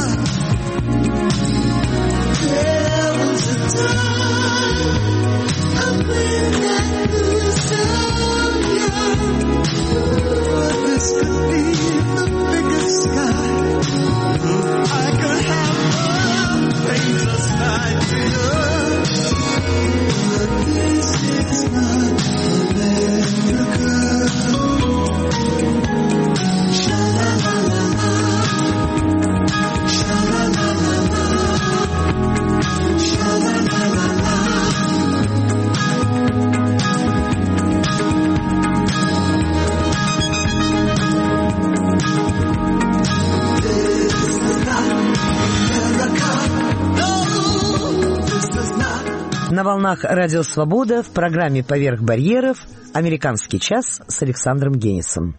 There was a time when I was so young. Oh, this could be the biggest sky. I could have a painter's idea. But this is not America. Sha-la-la-la-la, sha-la-la-la-la, sha-la-la-la-la. На волнах Радио Свобода в программе «Поверх барьеров» «Американский час» с Александром Генисом.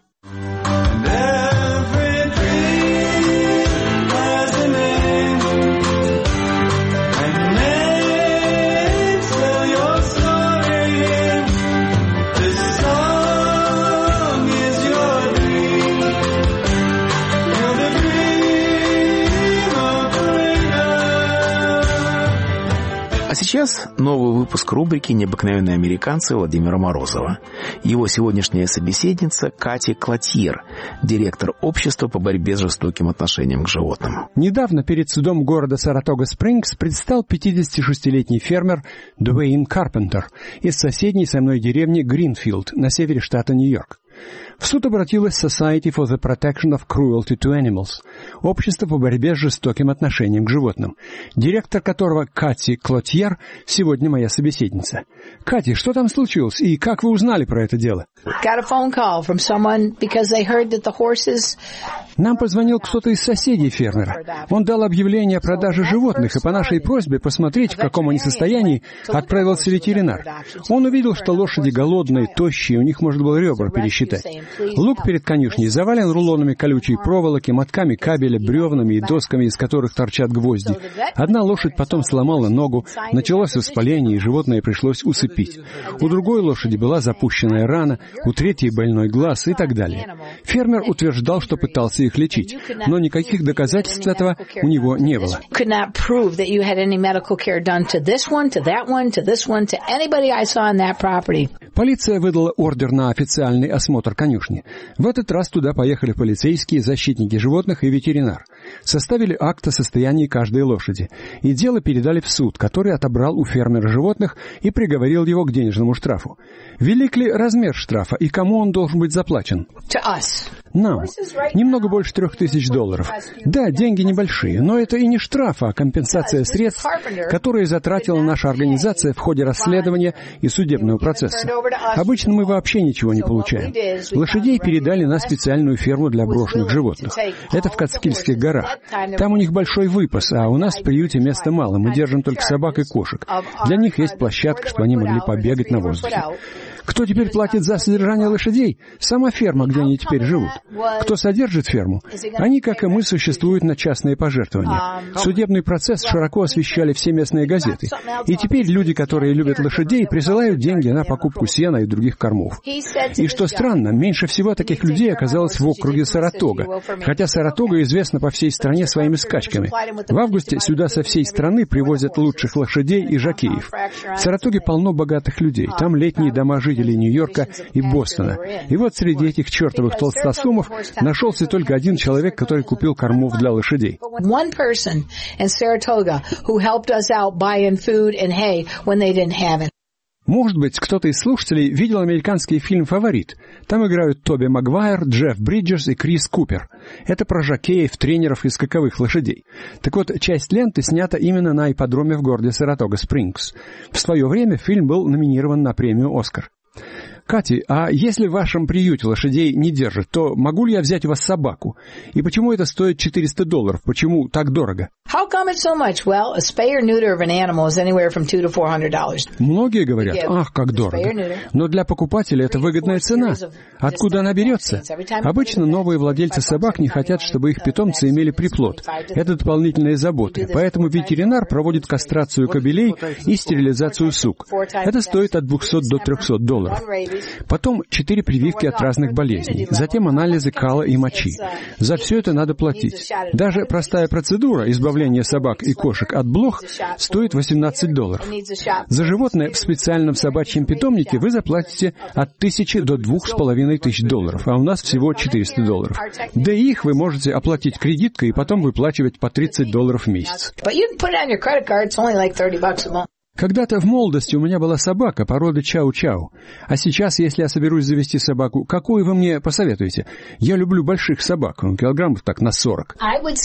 А сейчас новый выпуск рубрики «Необыкновенные американцы» Владимира Морозова. Его сегодняшняя собеседница Катя Клотьер, директор общества по борьбе с жестоким отношением к животным. Недавно перед судом города Саратога-Спрингс предстал 56-летний фермер Дуэйн Карпентер из соседней со мной деревни Гринфилд на севере штата Нью-Йорк. В суд обратилась Society for the Protection of Cruelty to Animals, общество по борьбе с жестоким отношением к животным, директор которого Кати Клотьер сегодня моя собеседница. Кати, что там случилось и как вы узнали про это дело? Нам позвонил кто-то из соседей фермера. Он дал объявление о продаже животных, и по нашей просьбе посмотреть, в каком они состоянии, отправился ветеринар. Он увидел, что лошади голодные, тощие, у них можно было ребра пересчитать. Луг перед конюшней завален рулонами колючей проволоки, мотками кабеля, бревнами и досками, из которых торчат гвозди. Одна лошадь потом сломала ногу, началось воспаление, и животное пришлось усыпить. У другой лошади была запущенная рана, у третьей больной глаз и так далее. Фермер утверждал, что пытался их лечить, но никаких доказательств этого у него не было. Полиция выдала ордер на официальный осмотр конюшни. В этот раз туда поехали полицейские, защитники животных и ветеринар. Составили акт о состоянии каждой лошади. И дело передали в суд, который отобрал у фермера животных и приговорил его к денежному штрафу. Велик ли размер штрафа и кому он должен быть заплачен? Нам. Немного больше $3000. Да, деньги небольшие, но это и не штраф, а компенсация средств, которые затратила наша организация в ходе расследования и судебного процесса. Обычно мы вообще ничего не получаем. Лошадей передали на специальную ферму для брошенных животных. Это в Кацкильских горах. Там у них большой выпас, а у нас в приюте места мало. Мы держим только собак и кошек. Для них есть площадка, чтобы они могли побегать на воздухе. Кто теперь платит за содержание лошадей? Сама ферма, где они теперь живут. Кто содержит ферму? Они, как и мы, существуют на частные пожертвования. Судебный процесс широко освещали все местные газеты. И теперь люди, которые любят лошадей, присылают деньги на покупку сена и других кормов. И что странно, меньше всего таких людей оказалось в округе Саратога, хотя Саратога известна по всей стране своими скачками. В августе сюда со всей страны привозят лучших лошадей и жокеев. В Саратоге полно богатых людей. Там летние дома жителей Нью-Йорка и Бостона. И вот среди этих чертовых толстосумов нашелся только один человек, который купил кормов для лошадей. Может быть, кто-то из слушателей видел американский фильм «Фаворит». Там играют Тоби Магуайр, Джефф Бриджес и Крис Купер. Это про жокеев, тренеров и скаковых лошадей. Так вот, часть ленты снята именно на ипподроме в городе Саратога-Спрингс. В свое время фильм был номинирован на премию «Оскар». Катя, а если в вашем приюте лошадей не держат, то могу ли я взять у вас собаку? И почему это стоит $400? Почему так дорого? How come it's so much? Well, a spay or neuter of an animal is anywhere from $200 to $400. Многие говорят, ах, как дорого. Но для покупателя это выгодная цена. Откуда она берется? Обычно новые владельцы собак не хотят, чтобы их питомцы имели приплод. Это дополнительные заботы. Поэтому ветеринар проводит кастрацию кобелей и стерилизацию сук. Это стоит от $200 до $300. Потом 4 прививки от разных болезней. Затем анализы кала и мочи. За все это надо платить. Даже простая процедура избавления собак и кошек от блох стоит $18. За животное в специальном собачьем питомнике вы заплатите от $1000 до $2500, а у нас всего $400. Да и их вы можете оплатить кредиткой и потом выплачивать по $30 в месяц. Когда-то в молодости у меня была собака породы чау-чау. А сейчас, если я соберусь завести собаку, какую вы мне посоветуете? Я люблю больших собак, килограммов так на 40.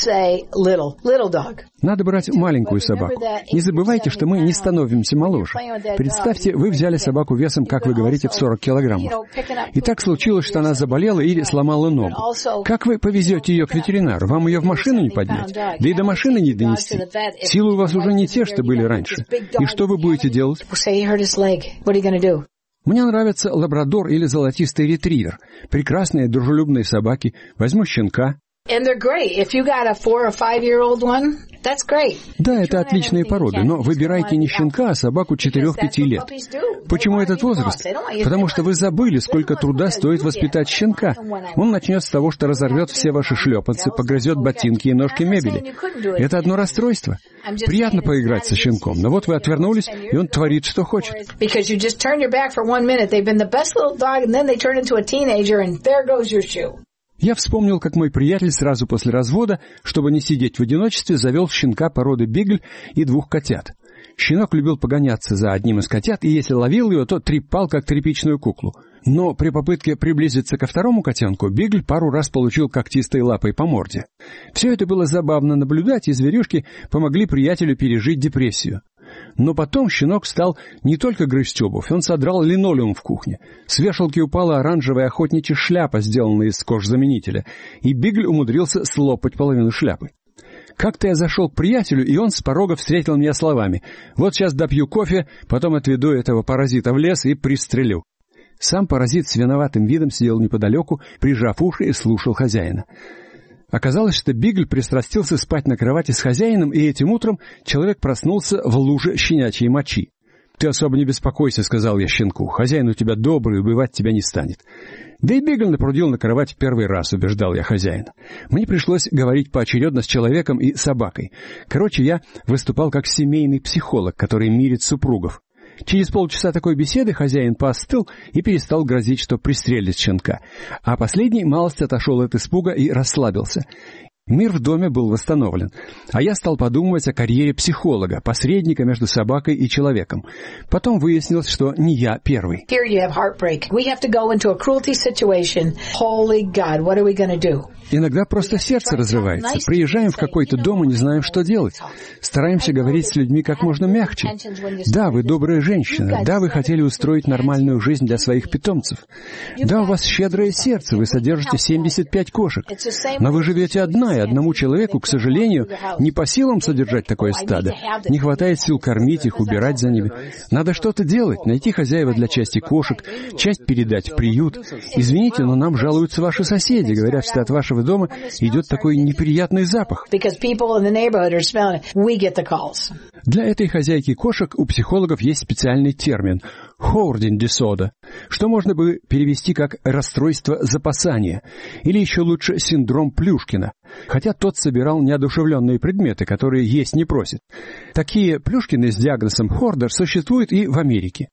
Надо брать маленькую собаку. Не забывайте, что мы не становимся моложе. Представьте, вы взяли собаку весом, как вы говорите, в 40 килограммов. И так случилось, что она заболела или сломала ногу. Как вы повезете ее к ветеринару? Вам ее в машину не поднять? Да и до машины не донести. Силы у вас уже не те, что были раньше. И что вы будете делать? Мне нравятся лабрадор или золотистый ретривер. Прекрасные, дружелюбные собаки. Возьму щенка. Да, это отличные породы, но выбирайте не щенка, а собаку 4-5 лет. Почему этот возраст? Потому что вы забыли, сколько труда стоит воспитать щенка. Он начнет с того, что разорвет все ваши шлепанцы, погрызет ботинки и ножки мебели. Это одно расстройство. Приятно поиграть со щенком, но вот вы отвернулись, и он творит, что хочет. Я вспомнил, как мой приятель сразу после развода, чтобы не сидеть в одиночестве, завел щенка породы бигль и 2 котят. Щенок любил погоняться за одним из котят, и если ловил его, то трепал, как тряпичную куклу. Но при попытке приблизиться ко второму котенку, бигль пару раз получил когтистой лапой по морде. Все это было забавно наблюдать, и зверюшки помогли приятелю пережить депрессию. Но потом щенок стал не только грызть обувь, он содрал линолеум в кухне. С вешалки упала оранжевая охотничья шляпа, сделанная из кожзаменителя, и бигль умудрился слопать половину шляпы. Как-то я зашел к приятелю, и он с порога встретил меня словами: «Вот сейчас допью кофе, потом отведу этого паразита в лес и пристрелю». Сам паразит с виноватым видом сидел неподалеку, прижав уши, и слушал хозяина. Оказалось, что бигль пристрастился спать на кровати с хозяином, и этим утром человек проснулся в луже щенячьей мочи. «Ты особо не беспокойся», — сказал я щенку. «Хозяин у тебя добрый, убивать тебя не станет». Да и бигль напрудил на кровать в первый раз, убеждал я хозяина. Мне пришлось говорить поочередно с человеком и собакой. Короче, я выступал как семейный психолог, который мирит супругов. Через полчаса такой беседы хозяин поостыл и перестал грозить, что пристрелит щенка. А последний малость отошел от испуга и расслабился. Мир в доме был восстановлен, а я стал подумывать о карьере психолога, посредника между собакой и человеком. Потом выяснилось, что не я первый. Иногда просто сердце разрывается. Приезжаем в какой-то дом и не знаем, что делать. Стараемся говорить с людьми как можно мягче. Да, вы добрая женщина. Да, вы хотели устроить нормальную жизнь для своих питомцев. Да, у вас щедрое сердце, вы содержите 75 кошек. Но вы живете одна, и одному человеку, к сожалению, не по силам содержать такое стадо. Не хватает сил кормить их, убирать за ними. Надо что-то делать, найти хозяева для части кошек, часть передать в приют. Извините, но нам жалуются ваши соседи, говорят, что от вашего дома идет такой неприятный запах. Для этой хозяйки кошек у психологов есть специальный термин – hoarding disorder, что можно бы перевести как расстройство запасания, или еще лучше синдром Плюшкина, хотя тот собирал неодушевленные предметы, которые есть не просит. Такие Плюшкины с диагнозом hoarder существуют и в Америке.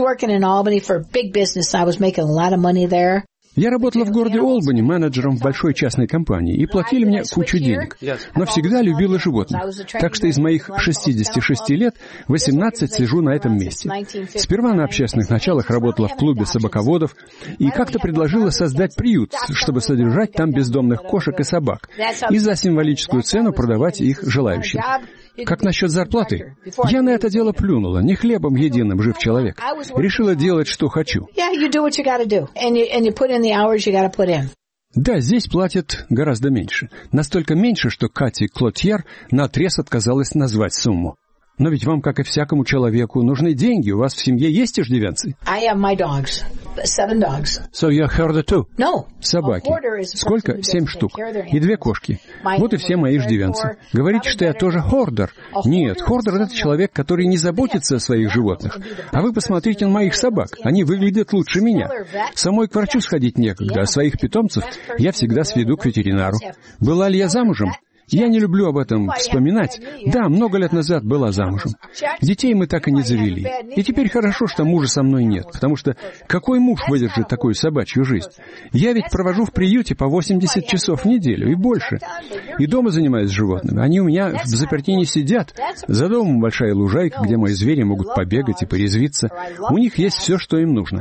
Я работала в городе Олбани менеджером в большой частной компании, и платили мне кучу денег, но всегда любила животных. Так что из моих 66 лет 18 сижу на этом месте. Сперва на общественных началах работала в клубе собаководов и как-то предложила создать приют, чтобы содержать там бездомных кошек и собак, и за символическую цену продавать их желающим. Как насчет зарплаты? Я на это дело плюнула. Не хлебом единым жив человек. Решила делать, что хочу. Да, здесь платят гораздо меньше. Настолько меньше, что Кати Клотьер наотрез отказалась назвать сумму. Но ведь вам, как и всякому человеку, нужны деньги. У вас в семье есть иждивенцы? So you're herder too? Собаки. Сколько? 7 штук. И 2 кошки. Вот и все мои иждивенцы. Говорите, что я тоже хордер. Нет, хордер — это человек, который не заботится о своих животных. А вы посмотрите на моих собак. Они выглядят лучше меня. Самой к врачу сходить некогда, а своих питомцев я всегда сведу к ветеринару. Была ли я замужем? Я не люблю об этом вспоминать. Да, много лет назад была замужем. Детей мы так и не завели. И теперь хорошо, что мужа со мной нет, потому что какой муж выдержит такую собачью жизнь? Я ведь провожу в приюте по 80 часов в неделю и больше. И дома занимаюсь животными. Они у меня в заперти не сидят. За домом большая лужайка, где мои звери могут побегать и порезвиться. У них есть все, что им нужно.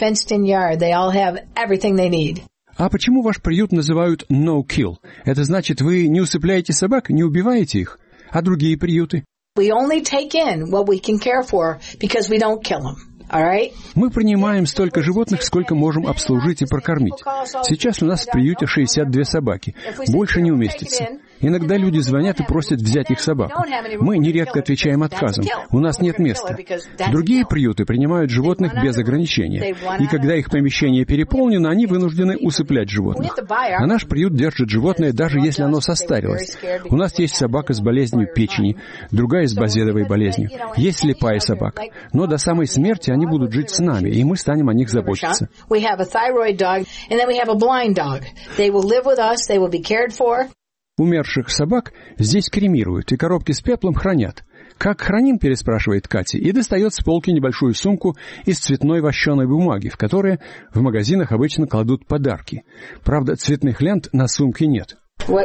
А почему ваш приют называют «no kill»? Это значит, вы не усыпляете собак, не убиваете их? А другие приюты? Мы принимаем столько животных, сколько можем обслужить и прокормить. Сейчас у нас в приюте 62 собаки. Больше не уместится. Иногда люди звонят и просят взять их собаку. Мы нередко отвечаем отказом. У нас нет места. Другие приюты принимают животных без ограничения. И когда их помещение переполнено, они вынуждены усыплять животных. А наш приют держит животное, даже если оно состарилось. У нас есть собака с болезнью печени, другая с базедовой болезнью. Есть слепая собака. Но до самой смерти они будут жить с нами, и мы станем о них заботиться. Умерших собак здесь кремируют и коробки с пеплом хранят. «Как храним?» — переспрашивает Катя, и достает с полки небольшую сумку из цветной вощеной бумаги, в которые в магазинах обычно кладут подарки. Правда, цветных лент на сумке нет.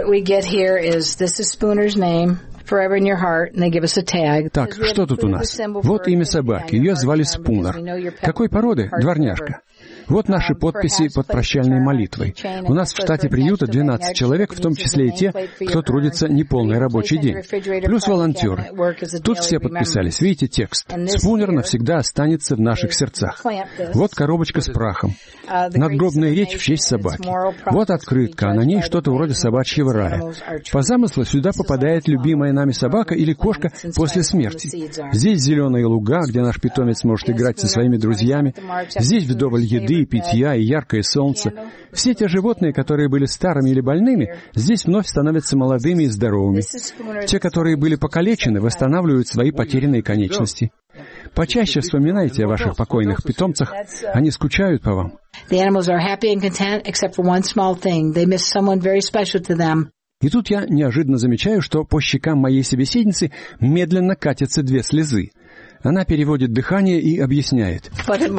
Так, что тут у нас? Вот имя собаки. Ее звали Спунер. Какой породы? Дворняжка. Вот наши подписи под прощальной молитвой. У нас в штате приюта 12 человек, в том числе и те, кто трудится неполный рабочий день. Плюс волонтеры. Тут все подписались. Видите текст? Спунер навсегда останется в наших сердцах. Вот коробочка с прахом. Надгробная речь в честь собаки. Вот открытка, а на ней что-то вроде собачьего рая. По замыслу сюда попадает любимая нами собака или кошка после смерти. Здесь зеленые луга, где наш питомец может играть со своими друзьями. Здесь вдоволь еды и питья, и яркое солнце. Все те животные, которые были старыми или больными, здесь вновь становятся молодыми и здоровыми. Те, которые были покалечены, восстанавливают свои потерянные конечности. Почаще вспоминайте о ваших покойных питомцах, они скучают по вам. И тут я неожиданно замечаю, что по щекам моей собеседницы медленно катятся 2 слезы. Она переводит дыхание и объясняет.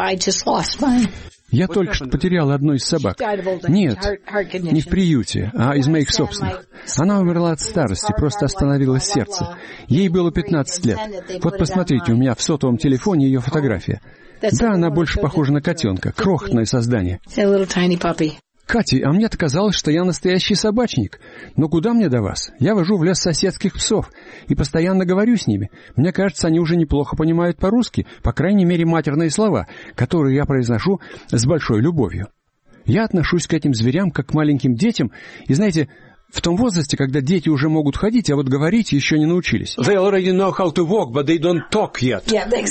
Я только что потеряла одну из собак. Нет, не в приюте, а из моих собственных. Она умерла от старости, просто остановилось сердце. Ей было 15 лет. Вот посмотрите, у меня в сотовом телефоне ее фотография. Да, она больше похожа на котенка, крохотное создание. Катя, а мне-то казалось, что я настоящий собачник. Но куда мне до вас? Я вожу в лес соседских псов и постоянно говорю с ними. Мне кажется, они уже неплохо понимают по-русски, по крайней мере, матерные слова, которые я произношу с большой любовью. Я отношусь к этим зверям как к маленьким детям, и, знаете, в том возрасте, когда дети уже могут ходить, а вот говорить еще не научились. They already know how to walk, but they don't talk yet.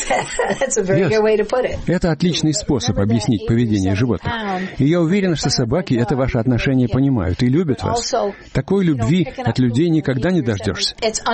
Это отличный способ объяснить поведение животных. И я уверен, что собаки это ваше отношение понимают и любят вас. Такой любви от людей никогда не дождешься.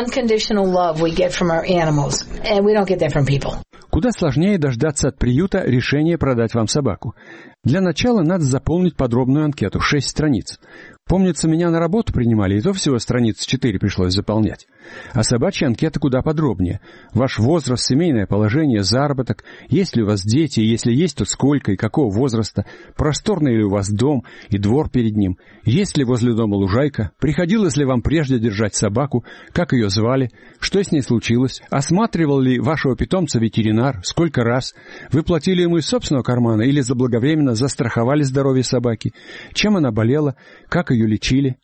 Куда сложнее дождаться от приюта решения продать вам собаку. Для начала надо заполнить подробную анкету, 6 страниц. Помнится, меня на работу принимали, и то всего страниц 4 пришлось заполнять. А собачья анкета куда подробнее. Ваш возраст, семейное положение, заработок, есть ли у вас дети, если есть, то сколько и какого возраста, просторный ли у вас дом и двор перед ним, есть ли возле дома лужайка, приходилось ли вам прежде держать собаку, как ее звали, что с ней случилось, осматривал ли вашего питомца ветеринар, сколько раз, вы платили ему из собственного кармана или заблаговременно застраховали здоровье собаки, чем она болела, как ее лечили.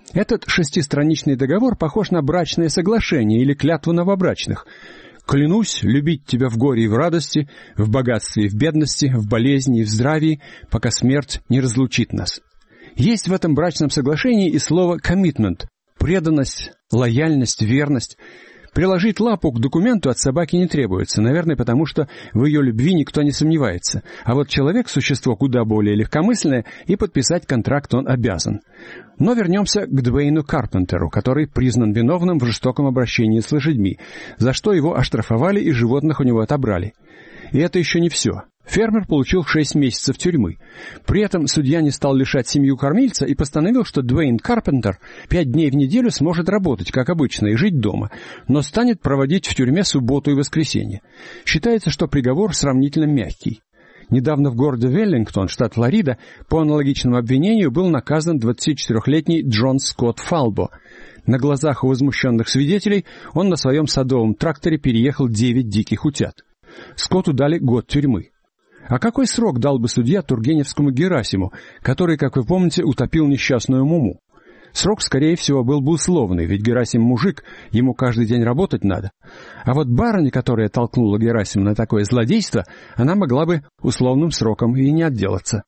Этот 6-страничный договор похож на брачное соглашение или клятву новобрачных. «Клянусь любить тебя в горе и в радости, в богатстве и в бедности, в болезни и в здравии, пока смерть не разлучит нас». Есть в этом брачном соглашении и слово «commitment» — преданность, лояльность, верность. Приложить лапу к документу от собаки не требуется, наверное, потому что в ее любви никто не сомневается. А вот человек — существо куда более легкомысленное, и подписать контракт он обязан. Но вернемся к Дуэйну Карпентеру, который признан виновным в жестоком обращении с лошадьми, за что его оштрафовали и животных у него отобрали. И это еще не все. Фермер получил 6 месяцев тюрьмы. При этом судья не стал лишать семью кормильца и постановил, что Дуэйн Карпентер 5 дней в неделю сможет работать, как обычно, и жить дома, но станет проводить в тюрьме субботу и воскресенье. Считается, что приговор сравнительно мягкий. Недавно в городе Веллингтон, штат Флорида, по аналогичному обвинению был наказан 24-летний Джон Скотт Фалбо. На глазах у возмущенных свидетелей он на своем садовом тракторе переехал 9 диких утят. Скотту дали год тюрьмы. А какой срок дал бы судья Тургеневскому Герасиму, который, как вы помните, утопил несчастную Муму? Срок, скорее всего, был бы условный, ведь Герасим мужик, ему каждый день работать надо. А вот барыня, которая толкнула Герасима на такое злодейство, она могла бы условным сроком и не отделаться.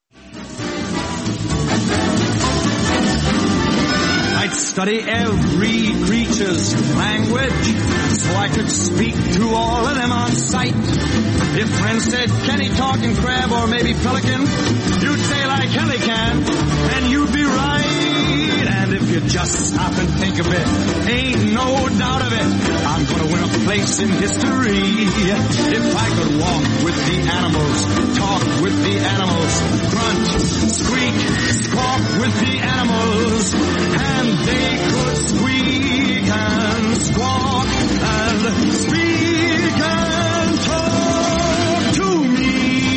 I'd study every creature's language so I could speak to all of them on sight. If friends said, can he talk in crab or maybe pelican, you'd say like hell he can, and you'd be right. And if you just stop and think of it, ain't no doubt of it, I'm gonna win a place in history. If I could walk with the animals, talk with the animals, grunt, squeak, squawk with the animals, and they could squeak and squawk and speak and talk to me.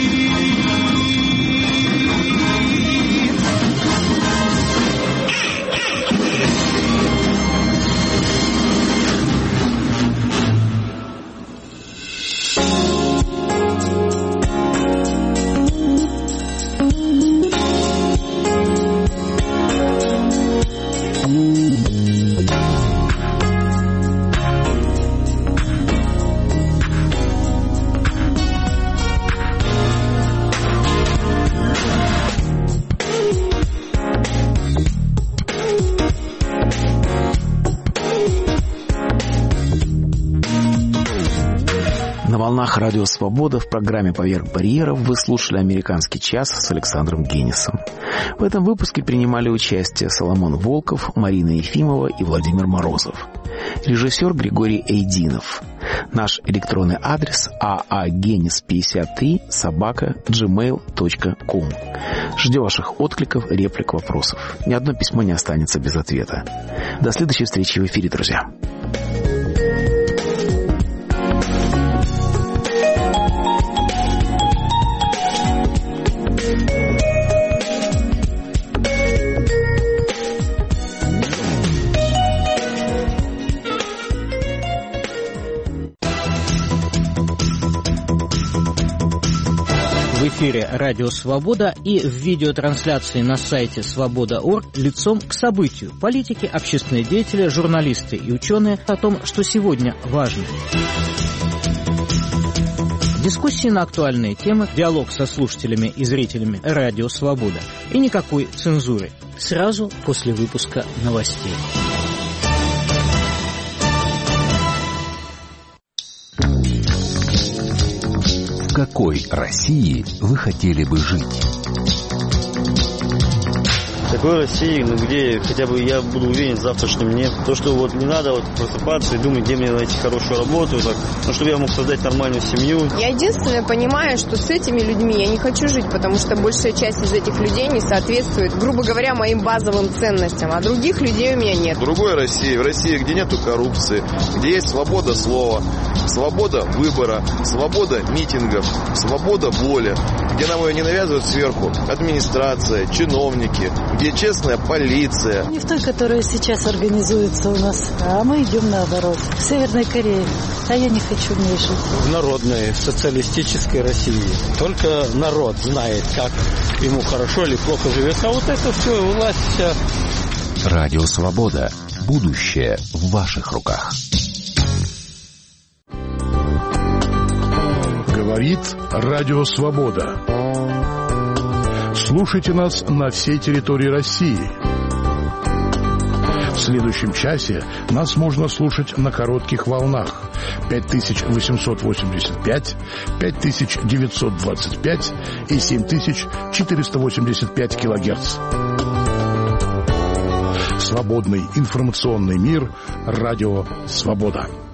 На волнах Радио Свобода в программе «Поверх барьеров» вы слушали «Американский час» с Александром Генисом. В этом выпуске принимали участие Соломон Волков, Марина Ефимова и Владимир Морозов. Режиссер Григорий Эйдинов. Наш электронный адрес aagenis53@gmail.com. Ждем ваших откликов, реплик, вопросов. Ни одно письмо не останется без ответа. До следующей встречи в эфире, друзья. В эфире «Радио Свобода» и в видеотрансляции на сайте свобода.орг лицом к событию. Политики, общественные деятели, журналисты и ученые о том, что сегодня важно. Дискуссии на актуальные темы, диалог со слушателями и зрителями «Радио Свобода». И никакой цензуры. Сразу после выпуска новостей. В какой России вы хотели бы жить? В такой России, где хотя бы я буду уверен в завтрашнем дне. То, что вот не надо вот просыпаться и думать, где мне найти хорошую работу, так, чтобы я мог создать нормальную семью. Я единственное понимаю, что с этими людьми я не хочу жить, потому что большая часть из этих людей не соответствует, грубо говоря, моим базовым ценностям, а других людей у меня нет. В другой России, в России, где нету коррупции, где есть свобода слова, свобода выбора, свобода митингов, свобода воли, где нам ее не навязывают сверху администрация, чиновники, где честная полиция. Не в той, которая сейчас организуется у нас, а мы идем наоборот. В Северной Корее. А я не хочу в ней жить. В народной, социалистической России. Только народ знает, как ему хорошо или плохо живется. А вот это все, власть вся Радио Свобода. Будущее в ваших руках. Говорит Радио Свобода. Слушайте нас на всей территории России. В следующем часе нас можно слушать на коротких волнах 5885, 5925 и 7485 килогерц. Свободный информационный мир. Радио Свобода.